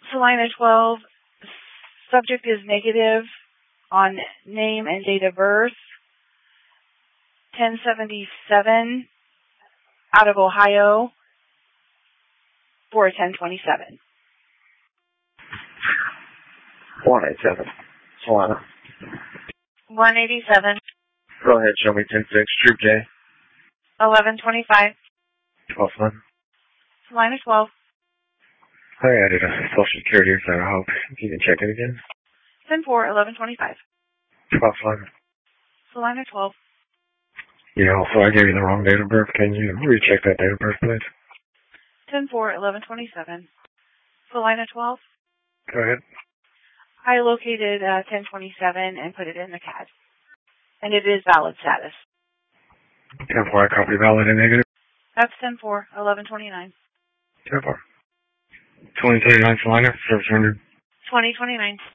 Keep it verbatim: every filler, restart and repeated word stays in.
Salina twelve, subject is negative on name and date of birth. ten seventy-seven out of Ohio for a ten twenty-seven. one eighty-seven. Salina. one eighty-seven. Go ahead, show me ten six. Troop J. eleven twenty-five. twelve one. Salina twelve. I added a social security, so I hope you can check it again. ten four, eleven twenty-five. twelve one. Salina twelve. Yeah, also I gave you the wrong date of birth. Can you recheck that date of birth, please? ten four, eleven twenty-seven. Salina twelve. Go ahead. I located uh, ten twenty-seven and put it in the C A D. And it is valid status. ten four, I copy valid and negative. That's ten four, eleven twenty-nine. ten four. twenty twenty-nine Salina, service rendered. twenty twenty-nine.